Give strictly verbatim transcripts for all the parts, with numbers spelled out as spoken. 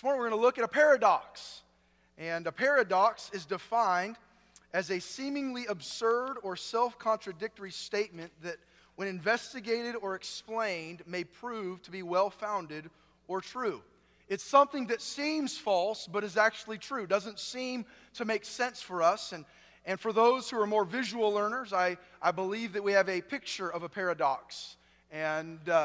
This morning we're going to look at a paradox. And a paradox is defined as a seemingly absurd or self-contradictory statement that, when investigated or explained, may prove to be well-founded or true. It's something that seems false but is actually true. Doesn't seem to make sense for us. And, and for those who are more visual learners, I, I believe that we have a picture of a paradox. And uh,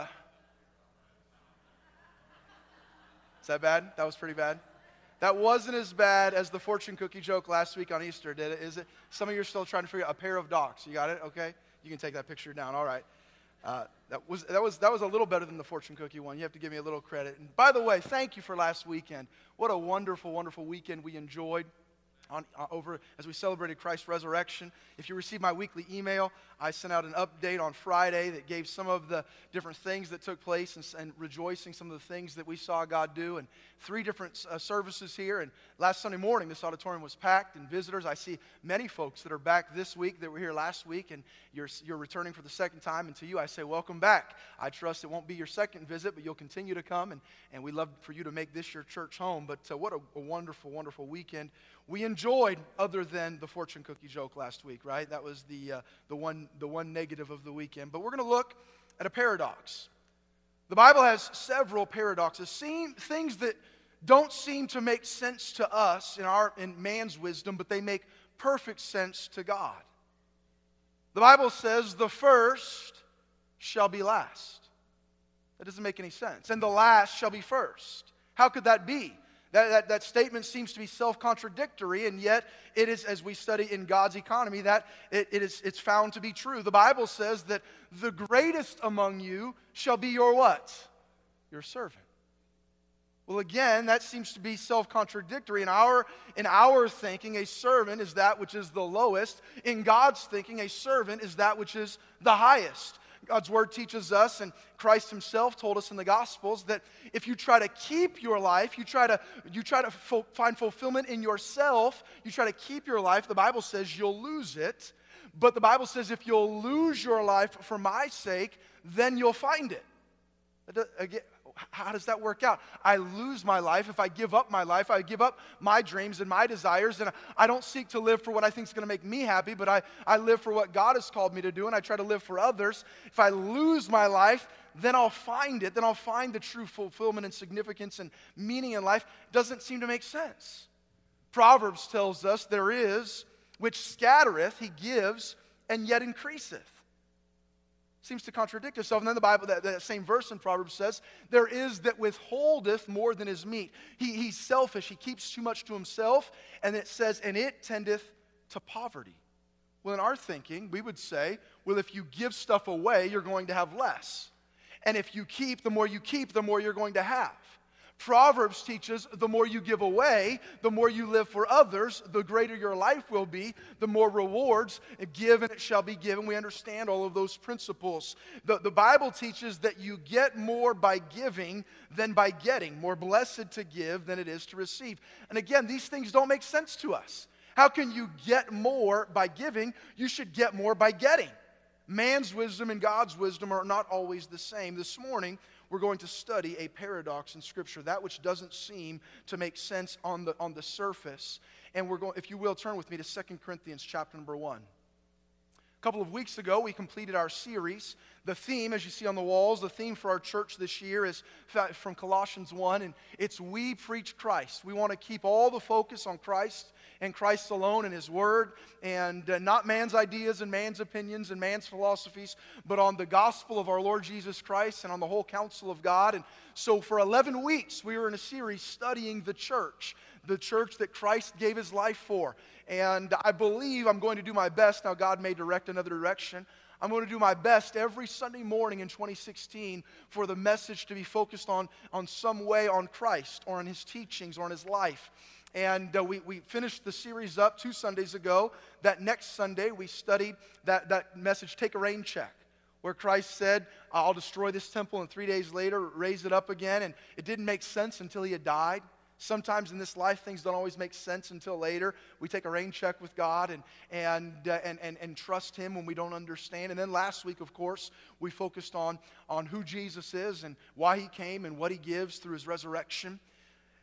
is that bad? That was pretty bad. That wasn't as bad as the fortune cookie joke last week on Easter, did it? Is it? Some of you are still trying to figure out a pair of docks. You got it? Okay. You can take that picture down. All right. Uh, that was that was that was a little better than the fortune cookie one. You have to give me a little credit. And by the way, thank you for last weekend. What a wonderful, wonderful weekend we enjoyed. On, uh, over as we celebrated Christ's resurrection. If you received my weekly email, I sent out an update on Friday that gave some of the different things that took place and, and rejoicing some of the things that we saw God do. And three different uh, services here. And last Sunday morning, this auditorium was packed and visitors. I see many folks that are back this week that were here last week, and you're, you're returning for the second time. And to you, I say, welcome back. I trust it won't be your second visit, but you'll continue to come. And, and we'd love for you to make this your church home. But uh, what a, a wonderful, wonderful weekend we enjoyed, other than the fortune cookie joke last week, right? That was the uh, the one the one negative of the weekend. But we're going to look at a paradox. The Bible has several paradoxes, seem, things that don't seem to make sense to us in our in man's wisdom, but they make perfect sense to God. The Bible says the first shall be last. That doesn't make any sense. And the last shall be first. How could that be? That, that, that statement seems to be self-contradictory, and yet it is, as we study in God's economy, that it, it is, it's found to be true. The Bible says that the greatest among you shall be your what? Your servant. Well, again, that seems to be self-contradictory. In our, in our thinking, a servant is that which is the lowest. In God's thinking, a servant is that which is the highest. God's Word teaches us, and Christ Himself told us in the Gospels, that if you try to keep your life, you try to, you try to fo- find fulfillment in yourself, you try to keep your life, the Bible says you'll lose it. But the Bible says if you'll lose your life for my sake, then you'll find it. Again, how does that work out? I lose my life. If I give up my life, I give up my dreams and my desires, and I don't seek to live for what I think is going to make me happy, but I, I live for what God has called me to do, and I try to live for others. If I lose my life, then I'll find it. Then I'll find the true fulfillment and significance and meaning in life. It doesn't seem to make sense. Proverbs tells us there is which scattereth, he gives, and yet increaseth. Seems to contradict itself. And then the Bible, that, that same verse in Proverbs says, there is that withholdeth more than is meet. He, he's selfish. He keeps too much to himself. And it says, and it tendeth to poverty. Well, in our thinking, we would say, well, if you give stuff away, you're going to have less. And if you keep, the more you keep, the more you're going to have. Proverbs teaches the more you give away, the more you live for others, the greater your life will be, the more rewards. Give and it shall be given. We understand all of those principles. The, the Bible teaches that you get more by giving than by getting. More blessed to give than it is to receive. And again, these things don't make sense to us. How can you get more by giving? You should get more by getting. Man's wisdom and God's wisdom are not always the same. This morning, we're going to study a paradox in Scripture, that which doesn't seem to make sense on the, on the surface. And we're going, if you will, turn with me to Second Corinthians chapter number one. A couple of weeks ago, we completed our series. The theme, as you see on the walls, the theme for our church this year is from Colossians one, and it's We Preach Christ. We want to keep all the focus on Christ and Christ alone and His Word, and uh, not man's ideas and man's opinions and man's philosophies, but on the gospel of our Lord Jesus Christ and on the whole counsel of God. And so for eleven weeks, we were in a series studying the church, the church that Christ gave His life for. And I believe I'm going to do my best. Now, God may direct another direction. I'm going to do my best every Sunday morning in twenty sixteen for the message to be focused on, on some way on Christ or on His teachings or on His life. And uh, we, we finished the series up two Sundays ago. That next Sunday, we studied that, that message, Take a Rain Check, where Christ said, I'll destroy this temple, and three days later, raise it up again. And it didn't make sense until He had died. Sometimes in this life, things don't always make sense until later. We take a rain check with God and, and, uh, and, and, and trust Him when we don't understand. And then last week, of course, we focused on, on who Jesus is and why He came and what He gives through His resurrection.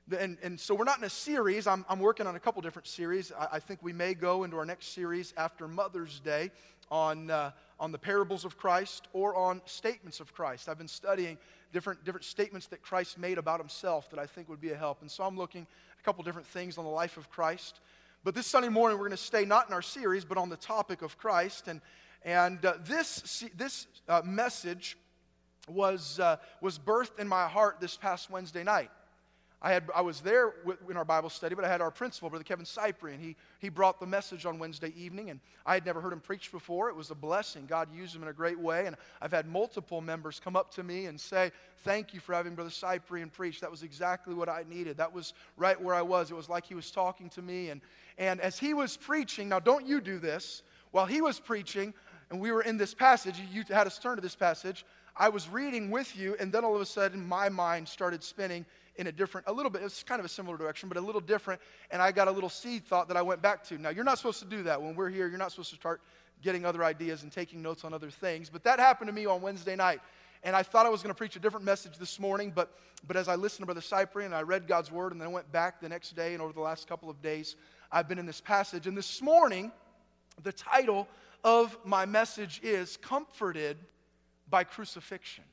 And, and so we're not in a series. I'm, I'm working on a couple different series. I, I think we may go into our next series after Mother's Day on, uh, on the parables of Christ or on statements of Christ. I've been studying different, different statements that Christ made about himself that I think would be a help. And so I'm looking at a couple different things on the life of Christ. But this Sunday morning, we're going to stay not in our series, but on the topic of Christ. And, and uh, this, this uh, message was, uh, was birthed in my heart this past Wednesday night. I, had, I was there in our Bible study, but I had our principal, Brother Kevin Cyprian. He, he brought the message on Wednesday evening, and I had never heard him preach before. It was a blessing. God used him in a great way, and I've had multiple members come up to me and say, thank you for having Brother Cyprian preach. That was exactly what I needed. That was right where I was. It was like he was talking to me, and, and as he was preaching, now don't you do this, while he was preaching, and we were in this passage, you had us turn to this passage, I was reading with you, and then all of a sudden, my mind started spinning in a different, a little bit, it's kind of a similar direction, but a little different, and I got a little seed thought that I went back to. Now, you're not supposed to do that. When we're here, you're not supposed to start getting other ideas and taking notes on other things, but that happened to me on Wednesday night, and I thought I was going to preach a different message this morning, but, but as I listened to Brother Cyprian, I read God's Word, and then I went back the next day, and over the last couple of days, I've been in this passage, and this morning, the title of my message is Comforted by Crucifixion.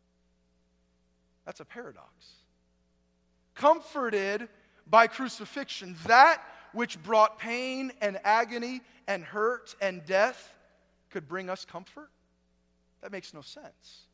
That's a paradox. Comforted by crucifixion, that which brought pain and agony and hurt and death could bring us comfort? That makes no sense.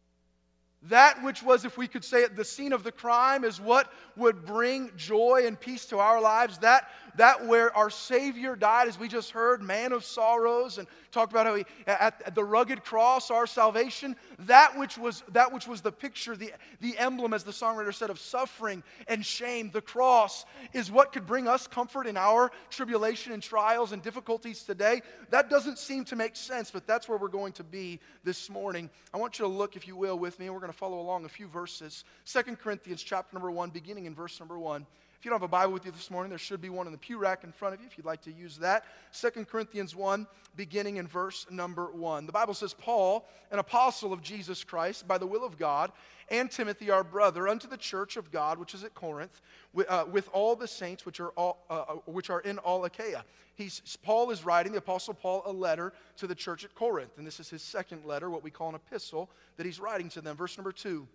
That which was, if we could say it, the scene of the crime is what would bring joy and peace to our lives. That, that where our Savior died, as we just heard, man of sorrows, and talked about how he, at, at the rugged cross, our salvation, that which was, that which was the picture, the, the emblem, as the songwriter said, of suffering and shame, the cross, is what could bring us comfort in our tribulation and trials and difficulties today. That doesn't seem to make sense, but that's where we're going to be this morning. I want you to look, if you will, with me, and we're going to follow along a few verses. Second Corinthians chapter number one, beginning in verse number one. If you don't have a Bible with you this morning, there should be one in the pew rack in front of you if you'd like to use that. Second Corinthians one, beginning in verse number one. The Bible says, Paul, an apostle of Jesus Christ, by the will of God, and Timothy, our brother, unto the church of God, which is at Corinth, with, uh, with all the saints which are, all, uh, which are in all Achaia. He's, Paul is writing, the apostle Paul, a letter to the church at Corinth. And this is his second letter, what we call an epistle, that he's writing to them. Verse number two.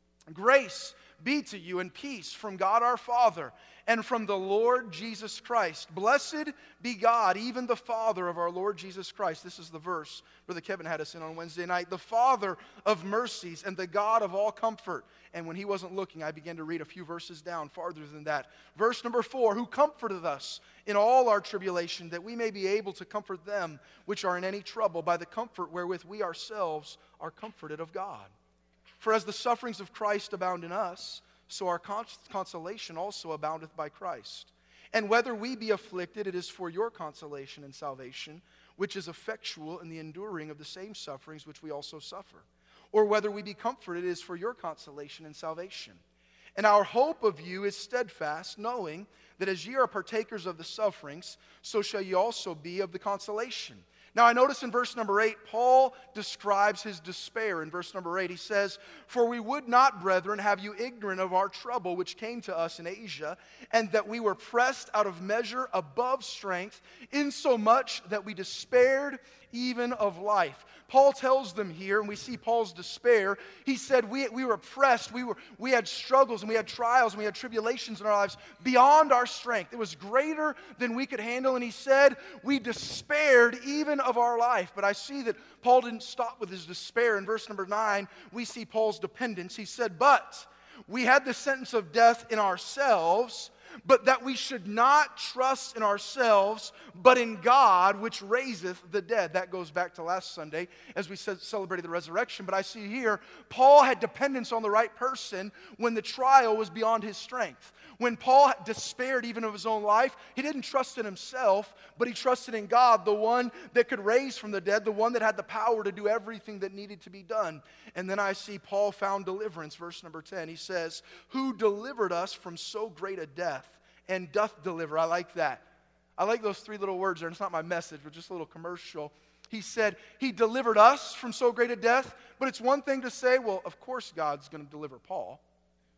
Grace be to you and peace from God our Father and from the Lord Jesus Christ. Blessed be God, even the Father of our Lord Jesus Christ. This is the verse Brother Kevin had us in on Wednesday night. The Father of mercies and the God of all comfort. And when he wasn't looking, I began to read a few verses down farther than that. Verse number four, who comforteth us in all our tribulation, that we may be able to comfort them which are in any trouble by the comfort wherewith we ourselves are comforted of God. For as the sufferings of Christ abound in us, so our cons- consolation also aboundeth by Christ. And whether we be afflicted, it is for your consolation and salvation, which is effectual in the enduring of the same sufferings which we also suffer. Or whether we be comforted, it is for your consolation and salvation. And our hope of you is steadfast, knowing that as ye are partakers of the sufferings, so shall ye also be of the consolation. Now I notice in verse number eight, Paul describes his despair. In verse number eight, he says, For we would not, brethren, have you ignorant of our trouble which came to us in Asia, and that we were pressed out of measure above strength, insomuch that we despaired even of life. Paul tells them here, and we see Paul's despair. He said we, we were pressed, we, were, we had struggles, and we had trials, and we had tribulations in our lives beyond our strength. It was greater than we could handle, and he said we despaired even of our life. But I see that Paul didn't stop with his despair. In verse number nine, we see Paul's dependence. He said, but we had the sentence of death in ourselves, but that we should not trust in ourselves, but in God, which raiseth the dead. That goes back to last Sunday as we celebrated the resurrection. But I see here, Paul had dependence on the right person when the trial was beyond his strength. When Paul despaired even of his own life, he didn't trust in himself, but he trusted in God, the one that could raise from the dead, the one that had the power to do everything that needed to be done. And then I see Paul found deliverance, verse number ten. He says, who delivered us from so great a death, and doth deliver. I like that. I like those three little words there. It's not my message, but just a little commercial. He said, he delivered us from so great a death, but it's one thing to say, well, of course God's going to deliver Paul.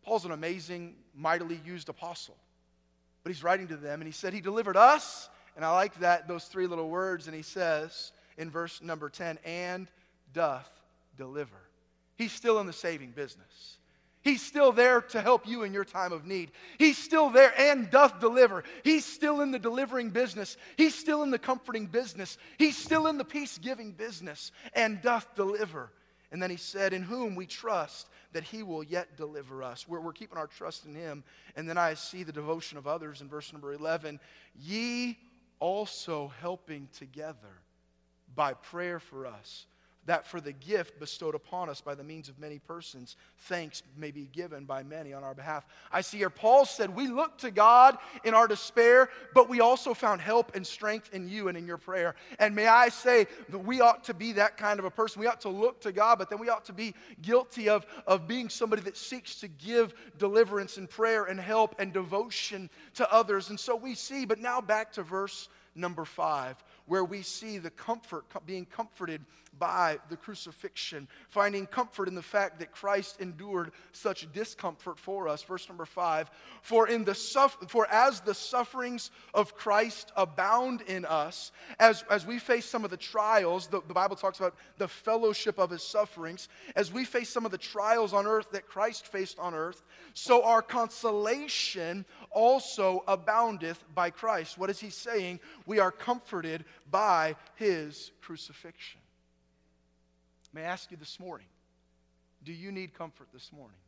Paul's an amazing, mightily used apostle. But he's writing to them, and he said he delivered us, and I like that, those three little words, and he says in verse number ten, and doth deliver. He's still in the saving business. He's still there to help you in your time of need. He's still there and doth deliver. He's still in the delivering business. He's still in the comforting business. He's still in the peace-giving business and doth deliver. And then he said, in whom we trust that he will yet deliver us. We're, we're keeping our trust in him. And then I see the devotion of others in verse number eleven. Ye also helping together by prayer for us, that for the gift bestowed upon us by the means of many persons, thanks may be given by many on our behalf. I see here Paul said, we look to God in our despair, but we also found help and strength in you and in your prayer. And may I say that we ought to be that kind of a person. We ought to look to God, but then we ought to be guilty of, of being somebody that seeks to give deliverance and prayer and help and devotion to others. And so we see, but now back to verse number five, where we see the comfort, being comforted by the crucifixion, finding comfort in the fact that Christ endured such discomfort for us. Verse number five, for in the suff- for as the sufferings of Christ abound in us, as, as we face some of the trials, the, the Bible talks about the fellowship of his sufferings, as we face some of the trials on earth that Christ faced on earth, so our consolation also aboundeth by Christ. What is he saying? We are comforted by his crucifixion. May I ask you this morning, do you need comfort this morning?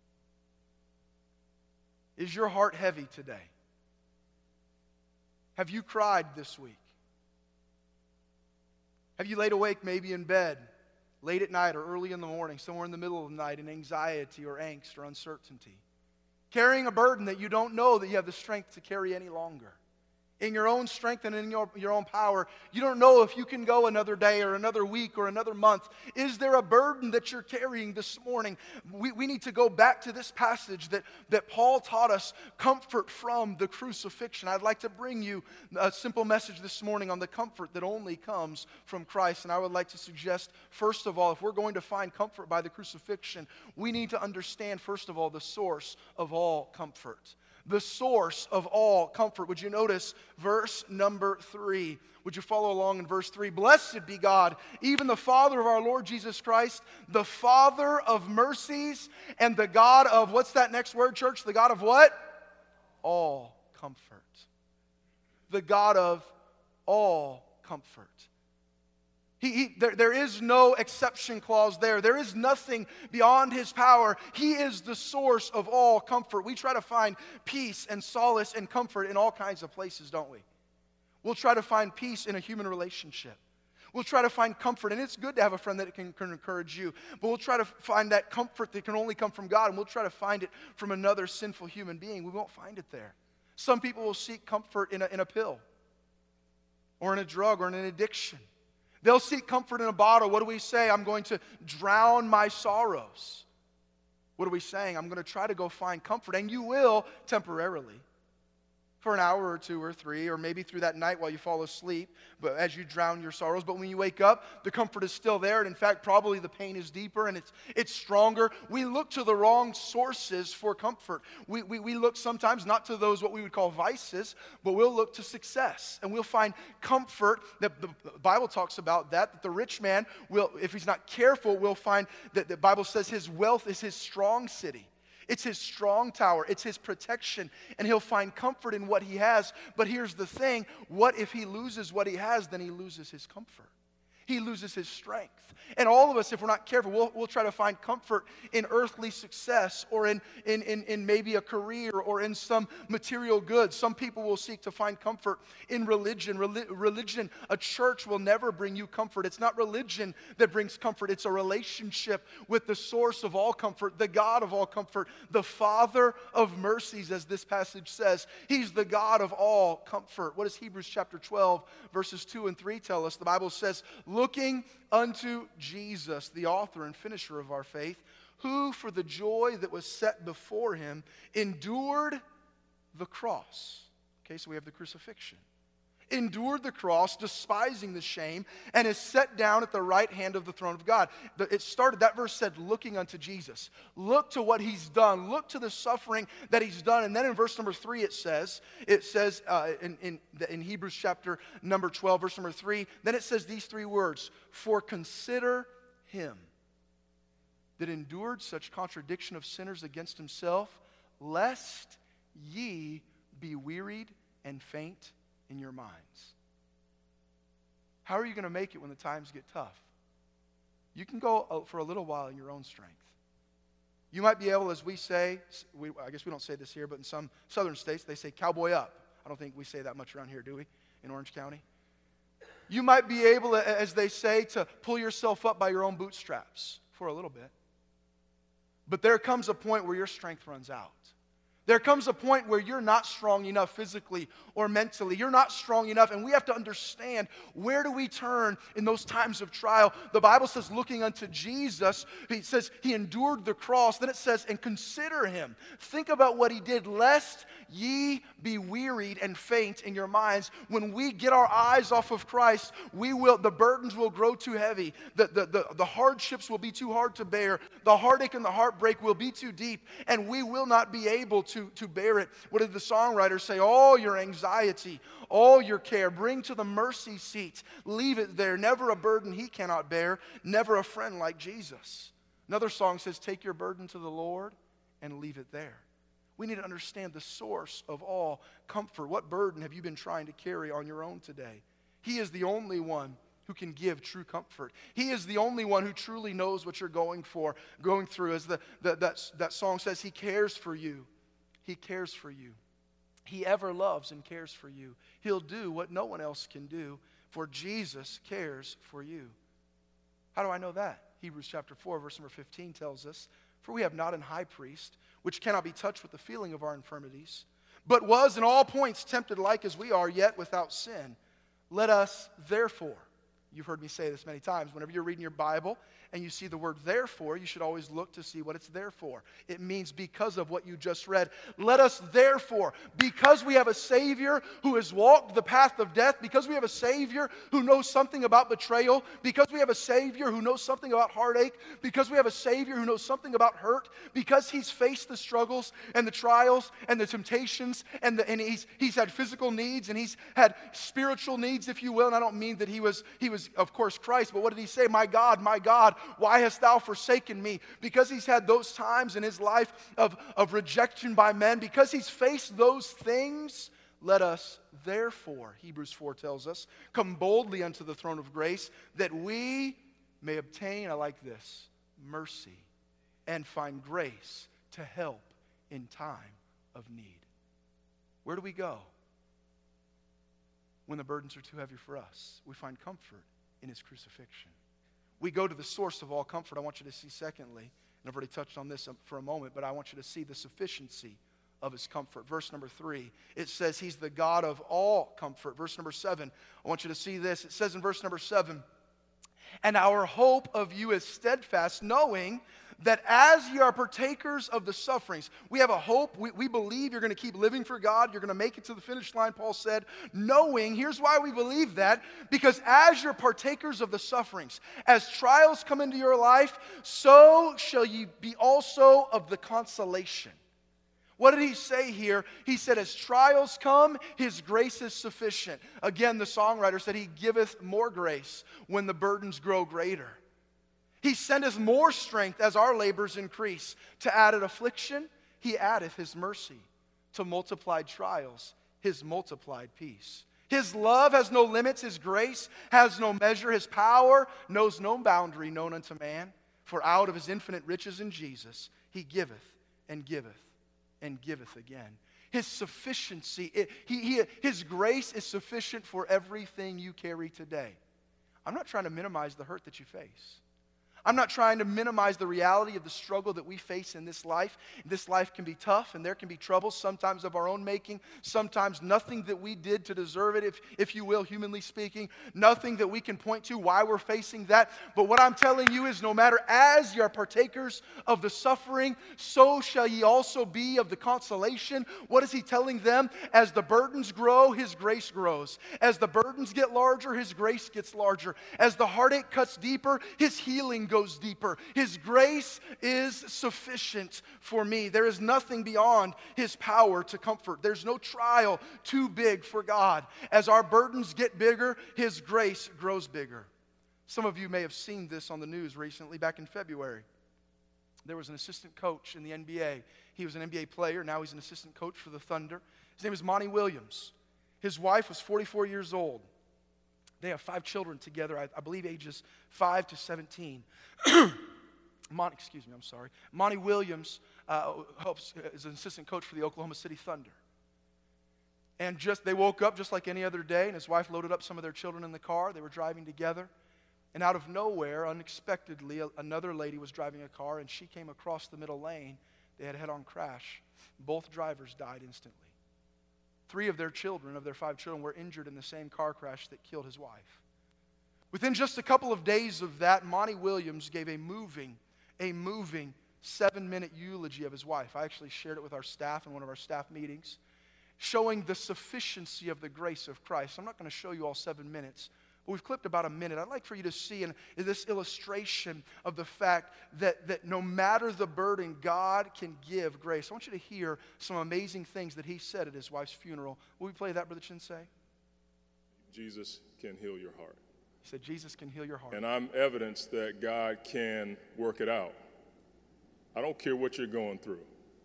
Is your heart heavy today? Have you cried this week? Have you laid awake maybe in bed late at night or early in the morning, somewhere in the middle of the night, in anxiety or angst or uncertainty, carrying a burden that you don't know that you have the strength to carry any longer? In your own strength and in your, your own power, you don't know if you can go another day or another week or another month. Is there a burden that you're carrying this morning? We, we need to go back to this passage that, that Paul taught us, comfort from the crucifixion. I'd like to bring you a simple message this morning on the comfort that only comes from Christ. And I would like to suggest, first of all, if we're going to find comfort by the crucifixion, we need to understand, first of all, the source of all comfort. The source of all comfort. Would you notice verse number three? Would you follow along in verse three? Blessed be God, even the Father of our Lord Jesus Christ, the Father of mercies, and the God of, what's that next word, church? The God of what? All comfort. The God of all comfort. He, he, there, there is no exception clause there. There is nothing beyond his power. He is the source of all comfort. We try to find peace and solace and comfort in all kinds of places, don't we? We'll try to find peace in a human relationship. We'll try to find comfort, and it's good to have a friend that can, can encourage you, but we'll try to find that comfort that can only come from God, and we'll try to find it from another sinful human being. We won't find it there. Some people will seek comfort in a, in a pill or in a drug or in an addiction. They'll seek comfort in a bottle. What do we say? I'm going to drown my sorrows. What are we saying? I'm going to try to go find comfort. And you will temporarily. For an hour or two or three, or maybe through that night while you fall asleep, but as you drown your sorrows. But when you wake up, the comfort is still there. And in fact, probably the pain is deeper and it's it's stronger. We look to the wrong sources for comfort. We, we, we look sometimes not to those what we would call vices, but we'll look to success. And we'll find comfort. That the Bible talks about that, that the rich man will, if he's not careful, will find that the Bible says his wealth is his strong city. It's his strong tower. It's his protection. And he'll find comfort in what he has. But here's the thing. What if he loses what he has? Then he loses his comfort. He loses his strength. And all of us, if we're not careful, we'll, we'll try to find comfort in earthly success or in, in, in, in maybe a career or in some material goods. Some people will seek to find comfort in religion. Reli- religion, a church will never bring you comfort. It's not religion that brings comfort. It's a relationship with the source of all comfort, the God of all comfort, the Father of mercies, as this passage says. He's the God of all comfort. What does Hebrews chapter twelve, verses two and three tell us? The Bible says, looking unto Jesus, the author and finisher of our faith, who for the joy that was set before him endured the cross. Okay, so we have the crucifixion. endured the cross, despising the shame, and is set down at the right hand of the throne of God. The, it started, that verse said, looking unto Jesus. Look to what he's done. Look to the suffering that he's done. And then in verse number three it says, it says uh, in, in, in Hebrews chapter number twelve, verse number three, then it says these three words, for consider him that endured such contradiction of sinners against himself, lest ye be wearied and faint in your minds. How are you going to make it when the times get tough? You can go for a little while in your own strength. You might be able, as we say, we, I guess we don't say this here, but in some southern states, they say cowboy up. I don't think we say that much around here, do we, in Orange County? You might be able, as they say, to pull yourself up by your own bootstraps for a little bit. But there comes a point where your strength runs out. There comes a point where you're not strong enough physically or mentally. You're not strong enough, and we have to understand, where do we turn in those times of trial? The Bible says, looking unto Jesus, it says he endured the cross. Then it says, and consider him. Think about what he did, lest ye be wearied and faint in your minds. When we get our eyes off of Christ, we will, the burdens will grow too heavy. The, the, the, the hardships will be too hard to bear. The heartache and the heartbreak will be too deep, and we will not be able to To, to bear it. What did the songwriter say? All your anxiety, all your care, bring to the mercy seat. Leave it there. Never a burden he cannot bear. Never a friend like Jesus. Another song says, take your burden to the Lord and leave it there. We need to understand the source of all comfort. What burden have you been trying to carry on your own today? He is the only one who can give true comfort. He is the only one who truly knows what you're going for, going through. As the, the that, that song says, he cares for you. He cares for you. He ever loves and cares for you. He'll do what no one else can do, for Jesus cares for you. How do I know that? Hebrews chapter four, verse number fifteen tells us, for we have not an high priest, which cannot be touched with the feeling of our infirmities, but was in all points tempted like as we are, yet without sin. Let us therefore, you've heard me say this many times, whenever you're reading your Bible and you see the word therefore, you should always look to see what it's there for. It means because of what you just read. Let us therefore, because we have a Savior who has walked the path of death, because we have a Savior who knows something about betrayal, because we have a Savior who knows something about heartache, because we have a Savior who knows something about hurt, because he's faced the struggles and the trials and the temptations, and, the, and he's, he's had physical needs and he's had spiritual needs, if you will. And I don't mean that he was, he was, of course, Christ, but what did he say? My God, my God, why hast thou forsaken me? Because he's had those times in his life of, of rejection by men, because he's faced those things, let us therefore, Hebrews four tells us, come boldly unto the throne of grace, that we may obtain, I like this, mercy, and find grace to help in time of need. Where do we go when the burdens are too heavy for us? We find comfort in his crucifixion. We go to the source of all comfort. I want you to see, secondly, and I've already touched on this for a moment, but I want you to see the sufficiency of his comfort. Verse number three, it says he's the God of all comfort. Verse number seven, I want you to see this. It says in verse number seven, and our hope of you is steadfast, knowing that as ye are partakers of the sufferings, we have a hope, we, we believe you're going to keep living for God, you're going to make it to the finish line, Paul said, knowing, here's why we believe that, because as you're partakers of the sufferings, as trials come into your life, so shall ye be also of the consolation. What did he say here? He said, as trials come, his grace is sufficient. Again, the songwriter said, he giveth more grace when the burdens grow greater. He sendeth more strength as our labors increase. To added affliction, he addeth his mercy. To multiplied trials, his multiplied peace. His love has no limits, his grace has no measure, his power knows no boundary known unto man. For out of his infinite riches in Jesus, he giveth and giveth and giveth again. His sufficiency, it, he, he, his grace is sufficient for everything you carry today. I'm not trying to minimize the hurt that you face. I'm not trying to minimize the reality of the struggle that we face in this life. This life can be tough, and there can be troubles, sometimes of our own making, sometimes nothing that we did to deserve it, if, if you will, humanly speaking, nothing that we can point to why we're facing that. But what I'm telling you is no matter as ye are partakers of the suffering, so shall ye also be of the consolation. What is he telling them? As the burdens grow, his grace grows. As the burdens get larger, his grace gets larger. As the heartache cuts deeper, his healing goes deeper. His grace is sufficient for me. There is nothing beyond his power to comfort. There's no trial too big for God. As our burdens get bigger, his grace grows bigger. Some of you may have seen this on the news recently. Back in February, there was an assistant coach in the N B A. He was an N B A player. Now he's an assistant coach for the Thunder. His name is Monty Williams. His wife was forty-four years old. They have five children together, I, I believe ages five to seventeen. Mon, excuse me, I'm sorry. Monty Williams uh, helps, is an assistant coach for the Oklahoma City Thunder. And just they woke up just like any other day, and his wife loaded up some of their children in the car. They were driving together. And out of nowhere, unexpectedly, a, another lady was driving a car, and she came across the middle lane. They had a head-on crash. Both drivers died instantly. Three of their children, of their five children, were injured in the same car crash that killed his wife. Within just a couple of days of that, Monty Williams gave a moving, a moving seven-minute eulogy of his wife. I actually shared it with our staff in one of our staff meetings, showing the sufficiency of the grace of Christ. I'm not going to show you all seven minutes, but we've clipped about a minute. I'd like for you to see in this illustration of the fact that, that no matter the burden, God can give grace. I want you to hear some amazing things that he said at his wife's funeral. Will we play that, Brother Chinsei? Jesus can heal your heart. He said, Jesus can heal your heart. And I'm evidence that God can work it out. I don't care what you're going through.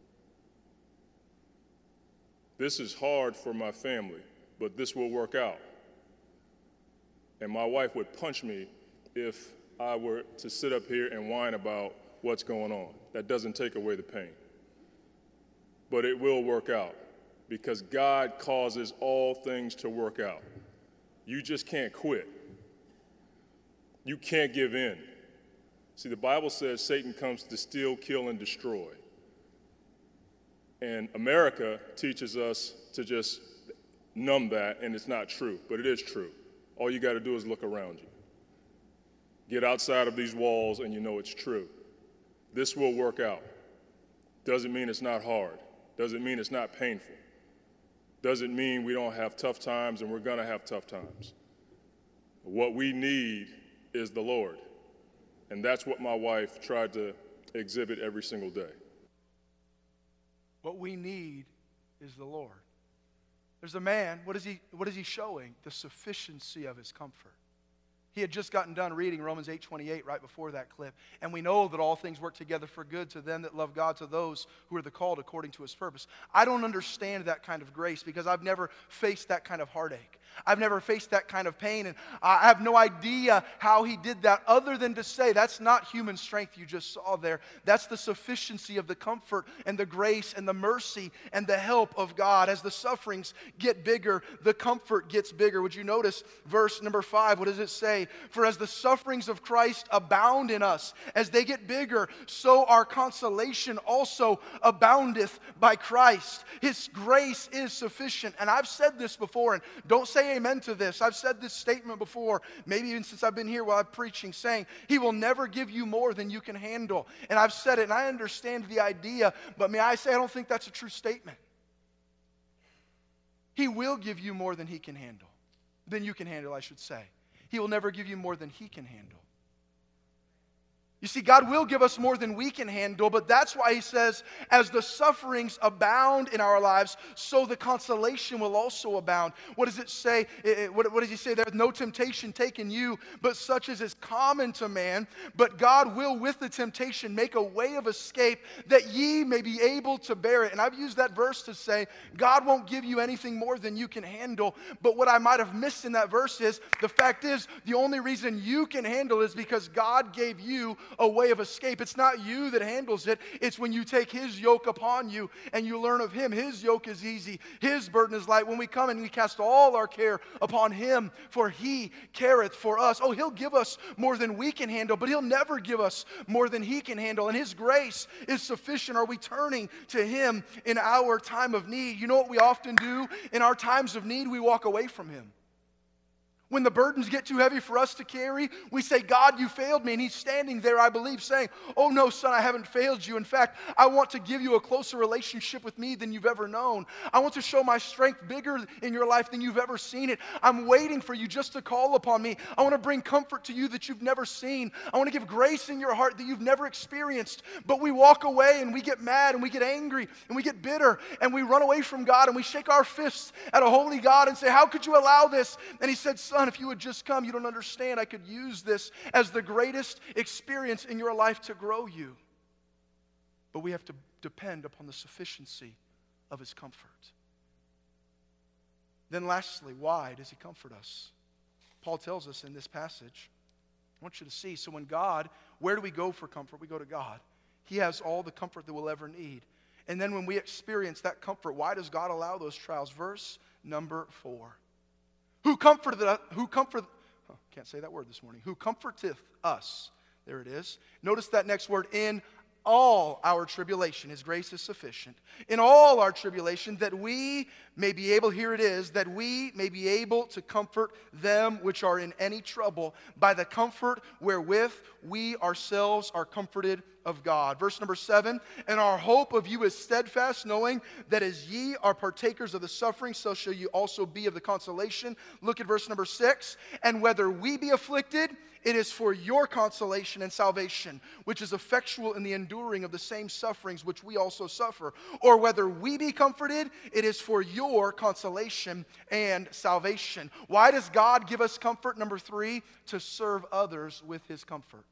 This is hard for my family, but this will work out. And my wife would punch me if I were to sit up here and whine about what's going on. That doesn't take away the pain. But it will work out because God causes all things to work out. You just can't quit. You can't give in. See, the Bible says Satan comes to steal, kill, and destroy. And America teaches us to just numb that, and it's not true, but it is true. All you got to do is look around you. Get outside of these walls and you know it's true. This will work out. Doesn't mean it's not hard. Doesn't mean it's not painful. Doesn't mean we don't have tough times, and we're going to have tough times. What we need is the Lord. And that's what my wife tried to exhibit every single day. What we need is the Lord. There's a man, what is he, what is he showing? The sufficiency of his comfort. He had just gotten done reading Romans eight twenty-eight right before that clip. And we know that all things work together for good to them that love God, to those who are the called according to his purpose. I don't understand that kind of grace because I've never faced that kind of heartache. I've never faced that kind of pain, and I have no idea how he did that other than to say that's not human strength you just saw there. That's the sufficiency of the comfort and the grace and the mercy and the help of God. As the sufferings get bigger, the comfort gets bigger. Would you notice verse number five? What does it say? For as the sufferings of Christ abound in us, as they get bigger, so our consolation also aboundeth by Christ. His grace is sufficient. And I've said this before, and don't say amen to this. I've said this statement before, maybe even since I've been here while I'm preaching, saying he will never give you more than you can handle. And I've said it, and I understand the idea, but may I say I don't think that's a true statement. He will give you more than he can handle. Than you can handle, I should say. He will never give you more than he can handle. You see, God will give us more than we can handle, but that's why he says, as the sufferings abound in our lives, so the consolation will also abound. What does it say? What does he say? There is no temptation taken you, but such as is common to man. But God will with the temptation make a way of escape that ye may be able to bear it. And I've used that verse to say, God won't give you anything more than you can handle. But what I might have missed in that verse is, the fact is, the only reason you can handle is because God gave you a way of escape. It's not you that handles it. It's when you take his yoke upon you and you learn of him. His yoke is easy. His burden is light. When we come and we cast all our care upon him, for he careth for us. Oh, he'll give us more than we can handle, but he'll never give us more than he can handle. And his grace is sufficient. Are we turning to him in our time of need? You know what we often do in our times of need? We walk away from him. When the burdens get too heavy for us to carry, we say, God, you failed me. And he's standing there, I believe, saying, oh no, son, I haven't failed you. In fact, I want to give you a closer relationship with me than you've ever known. I want to show my strength bigger in your life than you've ever seen it. I'm waiting for you just to call upon me. I want to bring comfort to you that you've never seen. I want to give grace in your heart that you've never experienced. But we walk away and we get mad and we get angry and we get bitter and we run away from God and we shake our fists at a holy God and say, how could you allow this? And he said, son, if you would just come, you don't understand. I could use this as the greatest experience in your life to grow you. But we have to depend upon the sufficiency of his comfort. Then lastly, why does he comfort us? Paul tells us in this passage. I want you to see. So when God, where do we go for comfort? We go to God. He has all the comfort that we'll ever need. And then when we experience that comfort, why does God allow those trials? Verse number four. Who comforteth us, who comfort, oh, can't say that word this morning. Who comforteth us. There it is. Notice that next word, in all our tribulation. His grace is sufficient. In all our tribulation, that we may be able, here it is, that we may be able to comfort them which are in any trouble by the comfort wherewith we ourselves are comforted of God. Verse number seven, and our hope of you is steadfast, knowing that as ye are partakers of the suffering, so shall you also be of the consolation. Look at verse number six, and whether we be afflicted, it is for your consolation and salvation, which is effectual in the enduring of the same sufferings which we also suffer. Or whether we be comforted, it is for your consolation and salvation. Why does God give us comfort? Number three, to serve others with his comfort.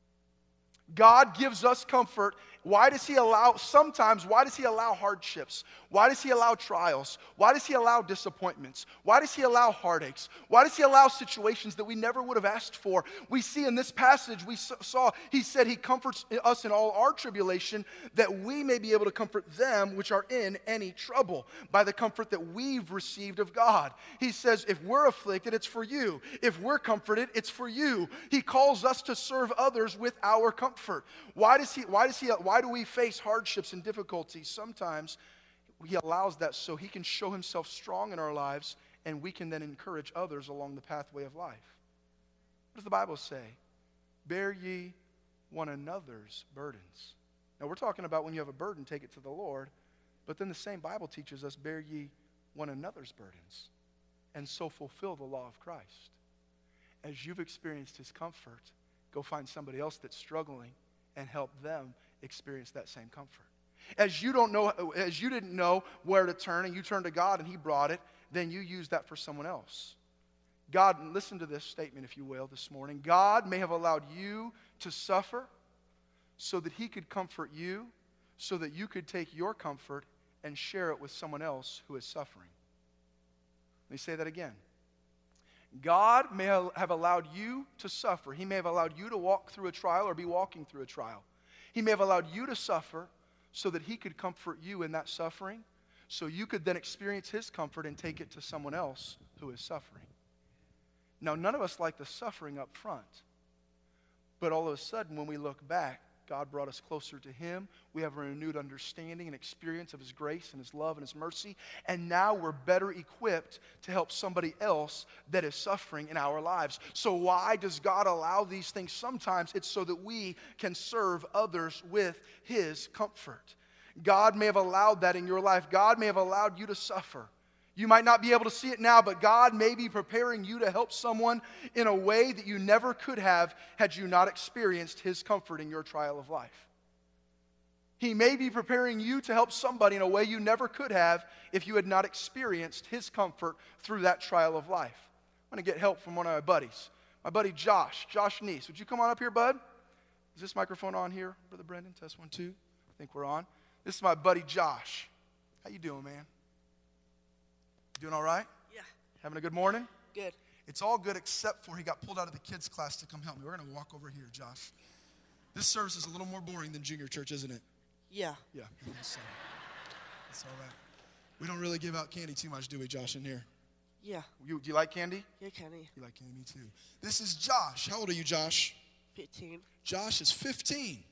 God gives us comfort. Why does he allow, sometimes, why does he allow hardships? Why does he allow trials? Why does he allow disappointments? Why does he allow heartaches? Why does he allow situations that we never would have asked for? We see in this passage, we saw, he said he comforts us in all our tribulation, that we may be able to comfort them which are in any trouble by the comfort that we've received of God. He says, if we're afflicted, it's for you. If we're comforted, it's for you. He calls us to serve others with our comfort. Why does he, why does he, why do we face hardships and difficulties? Sometimes he allows that so he can show himself strong in our lives and we can then encourage others along the pathway of life. What does the Bible say? Bear ye one another's burdens. Now we're talking about when you have a burden, take it to the Lord. But then the same Bible teaches us, bear ye one another's burdens and so fulfill the law of Christ. As you've experienced his comfort, go find somebody else that's struggling and help them experience that same comfort. As you don't know, as you didn't know where to turn and you turned to God and he brought it, then you use that for someone else. God, listen to this statement, if you will, this morning. God may have allowed you to suffer so that he could comfort you, so that you could take your comfort and share it with someone else who is suffering. Let me say that again. God may have allowed you to suffer. He may have allowed you to walk through a trial or be walking through a trial. He may have allowed you to suffer so that he could comfort you in that suffering, so you could then experience his comfort and take it to someone else who is suffering. Now, none of us like the suffering up front, but all of a sudden when we look back, God brought us closer to him. We have a renewed understanding and experience of his grace and his love and his mercy. And now we're better equipped to help somebody else that is suffering in our lives. So why does God allow these things? Sometimes it's so that we can serve others with his comfort. God may have allowed that in your life. God may have allowed you to suffer. You might not be able to see it now, but God may be preparing you to help someone in a way that you never could have had you not experienced his comfort in your trial of life. He may be preparing you to help somebody in a way you never could have if you had not experienced his comfort through that trial of life. I'm going to get help from one of my buddies. My buddy Josh, Josh Neese. Would you come on up here, bud? Is this microphone on here, Brother Brendan? Test one, two. I think we're on. This is my buddy Josh. How you doing, man? Doing all right? Yeah. Having a good morning? Good. It's all good except for he got pulled out of the kids' class to come help me. We're going to walk over here, Josh. This This service is a little more boring than junior church, isn't it? Yeah. Yeah. That's, uh, that's all right. We don't really give out candy too much, do we, Josh, in here? Yeah. You, do you like candy? Yeah, Kenny. You like candy? Me too. This is Josh. How old are you, Josh? fifteen. Josh is fifteen.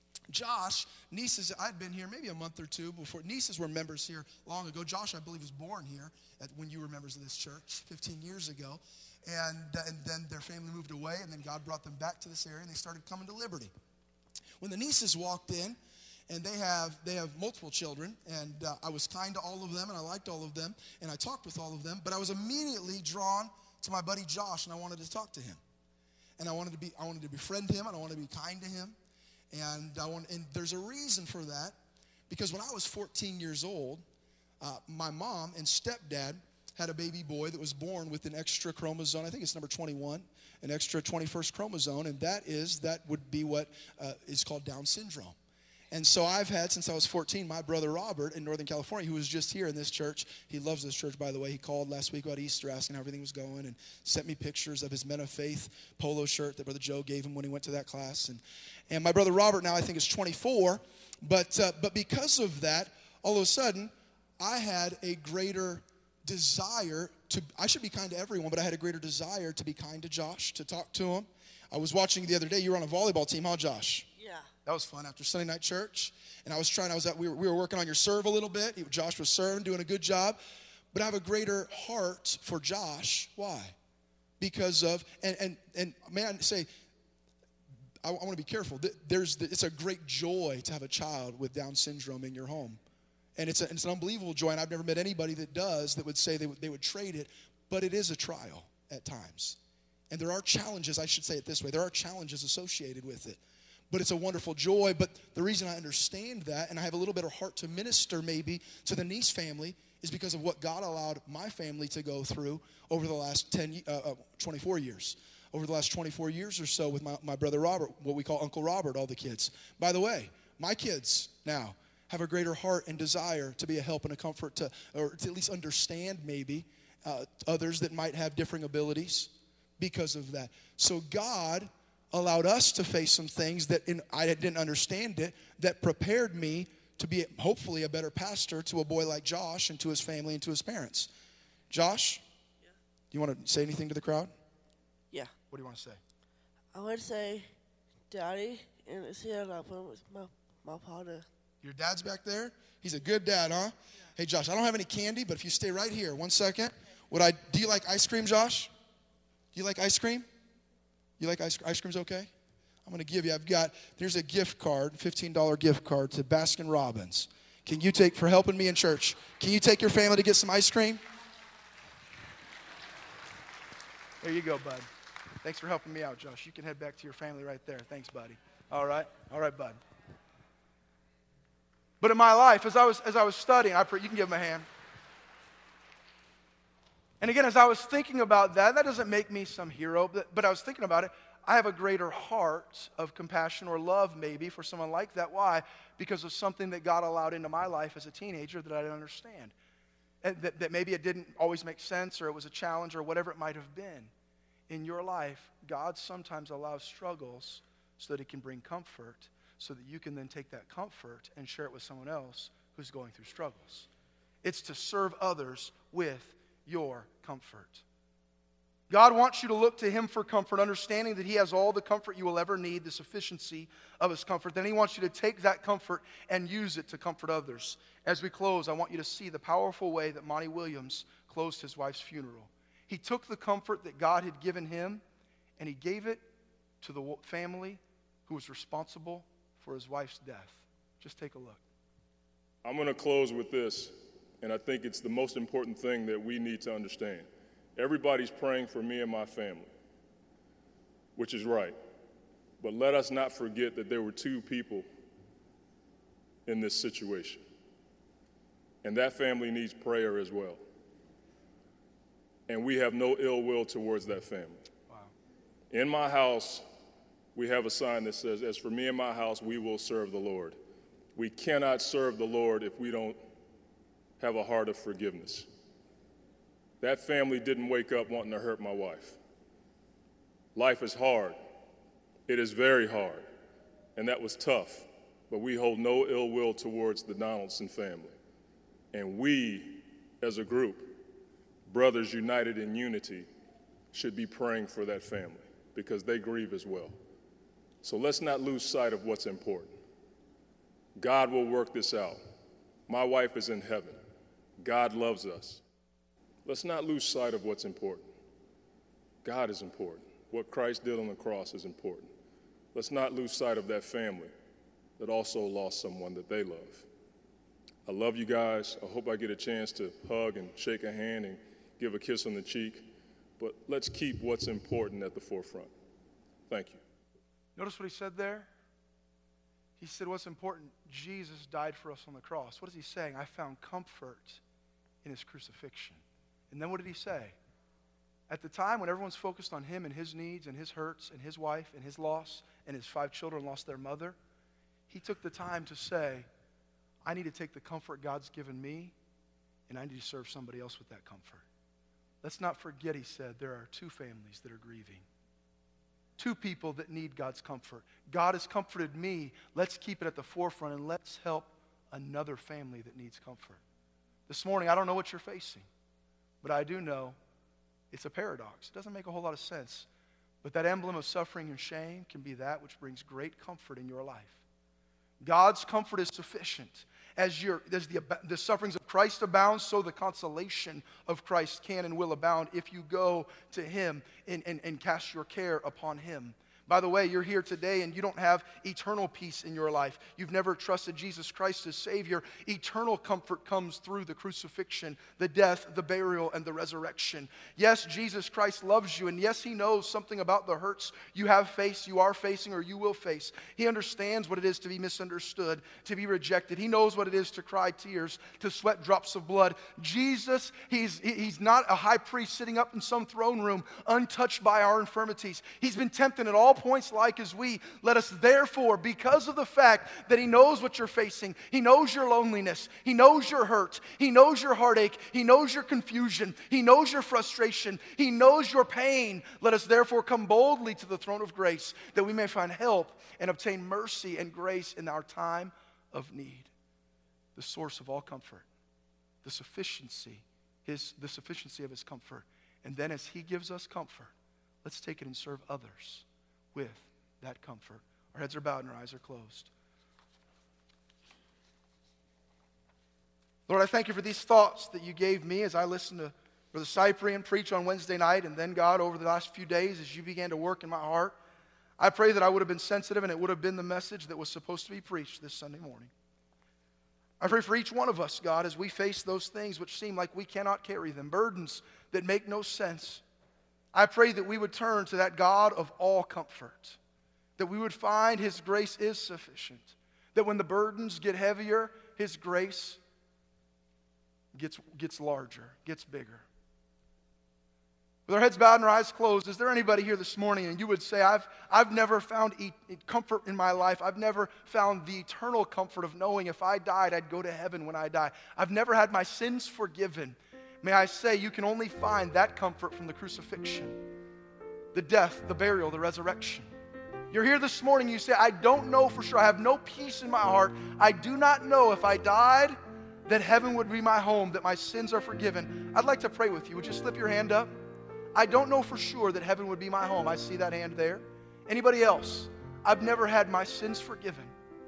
Josh, nieces, I'd been here maybe a month or two before. Nieces were members here long ago. Josh, I believe, was born here at, when you were members of this church fifteen years ago. And, uh, and then their family moved away, and then God brought them back to this area, and they started coming to Liberty. When the nieces walked in, and they have they have multiple children, and uh, I was kind to all of them, and I liked all of them, and I talked with all of them, but I was immediately drawn to my buddy Josh, and I wanted to talk to him. And I wanted to be I wanted to befriend him, and I wanted to be kind to him. And I want, and there's a reason for that, because when I was fourteen years old, uh, my mom and stepdad had a baby boy that was born with an extra chromosome. I think it's number twenty-one, an extra twenty-first chromosome, and that is that would be what uh, is called Down syndrome. And so I've had, since I was fourteen, my brother Robert in Northern California, who was just here in this church. He loves this church, by the way. He called last week about Easter asking how everything was going and sent me pictures of his Men of Faith polo shirt that Brother Joe gave him when he went to that class. And and my brother Robert now I think is twenty-four. But, uh, but because of that, all of a sudden, I had a greater desire to, I should be kind to everyone, but I had a greater desire to be kind to Josh, to talk to him. I was watching the other day, you were on a volleyball team, huh, Josh? Yeah. That was fun after Sunday night church. And I was trying, I was at, we were, we were working on your serve a little bit. Josh was serving, doing a good job. But I have a greater heart for Josh. Why? Because of, and and, and may I say, I, I want to be careful. There's, it's a great joy to have a child with Down syndrome in your home. And it's, a, it's an unbelievable joy, and I've never met anybody that does that would say they would, they would trade it. But it is a trial at times. And there are challenges, I should say it this way, there are challenges associated with it. But it's a wonderful joy. But the reason I understand that, and I have a little better heart to minister maybe to the Nice family, is because of what God allowed my family to go through over the last ten, uh, uh, twenty-four years. Over the last twenty-four years or so with my, my brother Robert, what we call Uncle Robert, all the kids. By the way, my kids now have a greater heart and desire to be a help and a comfort to, or to at least understand maybe uh, others that might have differing abilities because of that. So God allowed us to face some things that in, I didn't understand it, that prepared me to be hopefully a better pastor to a boy like Josh and to his family and to his parents. Josh, Yeah. do you want to say anything to the crowd? Yeah. What do you want to say? I would say, Daddy, and it's here, I put my, my powder. Your dad's back there? He's a good dad, huh? Yeah. Hey, Josh, I don't have any candy, but if you stay right here one second, would I, do you like ice cream, Josh? Do you like ice cream? You like ice, ice cream's okay? I'm going to give you, I've got, there's a gift card, fifteen dollar gift card to Baskin Robbins. Can you take, for helping me in church, can you take your family to get some ice cream? There you go, bud. Thanks for helping me out, Josh. You can head back to your family right there. Thanks, buddy. All right? All right, bud. But in my life, as I was, as I was studying, I pray, you can give him a hand. And again, as I was thinking about that, that doesn't make me some hero, but, but I was thinking about it. I have a greater heart of compassion or love maybe for someone like that. Why? Because of something that God allowed into my life as a teenager that I didn't understand. And that, that maybe it didn't always make sense, or it was a challenge, or whatever it might have been. In your life, God sometimes allows struggles so that He can bring comfort, so that you can then take that comfort and share it with someone else who's going through struggles. It's to serve others with your comfort. God wants you to look to Him for comfort, understanding that He has all the comfort you will ever need, the sufficiency of His comfort. Then He wants you to take that comfort and use it to comfort others. As we close, I want you to see the powerful way that Monty Williams closed his wife's funeral. He took the comfort that God had given him, and he gave it to the family who was responsible for his wife's death. Just take a look. I'm going to close with this, and I think it's the most important thing that we need to understand. Everybody's praying for me and my family, which is right. But let us not forget that there were two people in this situation. And that family needs prayer as well. And we have no ill will towards that family. Wow. In my house, we have a sign that says, as for me and my house, we will serve the Lord. We cannot serve the Lord if we don't have a heart of forgiveness. That family didn't wake up wanting to hurt my wife. Life is hard. It is very hard. and that was tough, but we hold no ill will towards the Donaldson family. And we, as a group, brothers united in unity, should be praying for that family because they grieve as well. So let's not lose sight of what's important. God will work this out. My wife is in heaven. God loves us. Let's not lose sight of what's important. God is important. What Christ did on the cross is important. Let's not lose sight of that family that also lost someone that they love. I love you guys. I hope I get a chance to hug and shake a hand and give a kiss on the cheek. But let's keep what's important at the forefront. Thank you. Notice what he said there? He said, what's important? Jesus died for us on the cross. What is he saying? I found comfort in his crucifixion. And then what did he say? At the time when everyone's focused on him and his needs and his hurts and his wife and his loss and his five children lost their mother, he took the time to say, I need to take the comfort God's given me and I need to serve somebody else with that comfort. Let's not forget, he said, there are two families that are grieving. Two people that need God's comfort. God has comforted me. Let's keep it at the forefront and let's help another family that needs comfort. This morning, I don't know what you're facing, but I do know it's a paradox. It doesn't make a whole lot of sense. But that emblem of suffering and shame can be that which brings great comfort in your life. God's comfort is sufficient. As, your, as the, the sufferings of Christ abound, so the consolation of Christ can and will abound if you go to him and, and, and cast your care upon him. By the way, you're here today and you don't have eternal peace in your life. You've never trusted Jesus Christ as Savior. Eternal comfort comes through the crucifixion, the death, the burial, and the resurrection. Yes, Jesus Christ loves you, and yes, he knows something about the hurts you have faced, you are facing, or you will face. He understands what it is to be misunderstood, to be rejected. He knows what it is to cry tears, to sweat drops of blood. Jesus, he's, he's not a high priest sitting up in some throne room, untouched by our infirmities. He's been tempted at all points like as we. Let us therefore, because of the fact that he knows what you're facing, he knows your loneliness, he knows your hurt, he knows your heartache, he knows your confusion, he knows your frustration, he knows your pain. Let us therefore come boldly to the throne of grace that we may find help and obtain mercy and grace in our time of need. The source of all comfort, the sufficiency, his, the sufficiency of his comfort. And then as he gives us comfort, let's take it and serve others with that comfort. Our heads are bowed and our eyes are closed. Lord, I thank you for these thoughts that you gave me as I listened to Brother Cyprian preach on Wednesday night, and then, God, over the last few days as you began to work in my heart. I pray that I would have been sensitive and it would have been the message that was supposed to be preached this Sunday morning. I pray for each one of us, God, as we face those things which seem like we cannot carry them, burdens that make no sense. I pray that we would turn to that God of all comfort, that we would find his grace is sufficient, that when the burdens get heavier, his grace gets, gets larger, gets bigger. With our heads bowed and our eyes closed, is there anybody here this morning and you would say, I've, I've never found e- comfort in my life. I've never found the eternal comfort of knowing if I died, I'd go to heaven when I die. I've never had my sins forgiven. May I say, you can only find that comfort from the crucifixion, the death, the burial, the resurrection. You're here this morning, you say, I don't know for sure. I have no peace in my heart. I do not know if I died, that heaven would be my home, that my sins are forgiven. I'd like to pray with you. Would you slip your hand up? I don't know for sure that heaven would be my home. I see that hand there. Anybody else? I've never had my sins forgiven.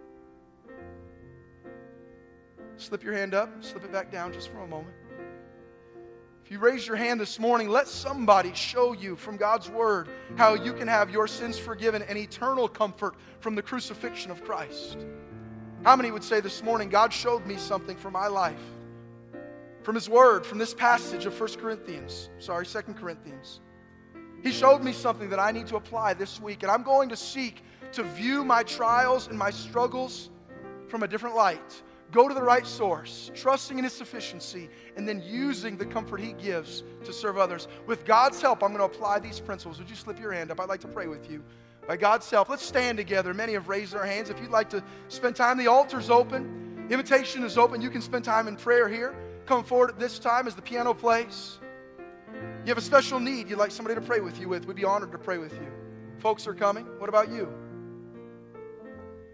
Slip your hand up, slip it back down just for a moment. If you raise your hand this morning, let somebody show you from God's Word how you can have your sins forgiven and eternal comfort from the crucifixion of Christ. How many would say this morning, God showed me something for my life? From his Word, from this passage of First Corinthians, sorry, Second Corinthians. He showed me something that I need to apply this week, and I'm going to seek to view my trials and my struggles from a different light. Go to the right source, trusting in his sufficiency, and then using the comfort he gives to serve others. With God's help, I'm going to apply these principles. Would you slip your hand up? I'd like to pray with you. By God's help, let's stand together. Many have raised their hands. If you'd like to spend time, the altar's open. Invitation is open. You can spend time in prayer here. Come forward at this time as the piano plays. You have a special need you'd like somebody to pray with you with. We'd be honored to pray with you. Folks are coming. What about you?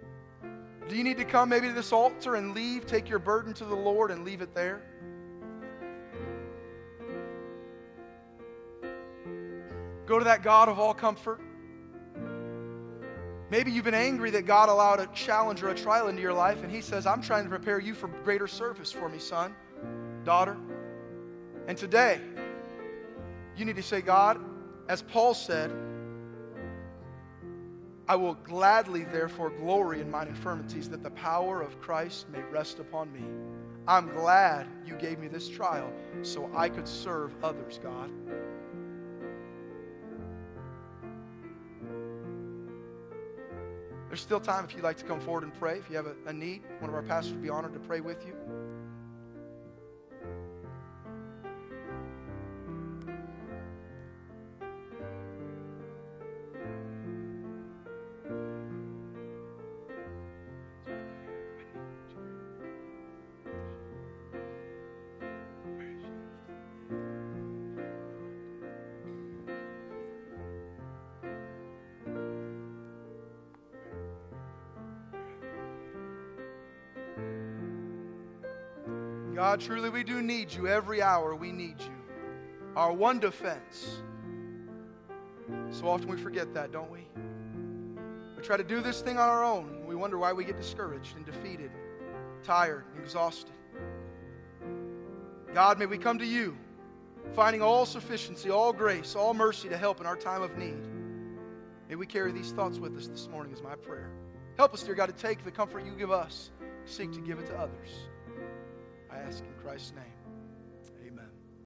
Do you need to come maybe to this altar and leave, take your burden to the Lord and leave it there? Go to that God of all comfort. Maybe you've been angry that God allowed a challenge or a trial into your life, and He says, I'm trying to prepare you for greater service for me, son, daughter. And today, you need to say, God, as Paul said, I will gladly, therefore, glory in mine infirmities, that the power of Christ may rest upon me. I'm glad you gave me this trial so I could serve others, God. There's still time if you'd like to come forward and pray. If you have a, a need, one of our pastors would be honored to pray with you. God, truly we do need you. Every hour we need you. Our one defense. So often we forget that, don't we? We try to do this thing on our own. And we wonder why we get discouraged and defeated, tired, and exhausted. God, may we come to you, finding all sufficiency, all grace, all mercy to help in our time of need. May we carry these thoughts with us this morning is my prayer. Help us, dear God, to take the comfort you give us, seek to give it to others. I ask in Christ's name.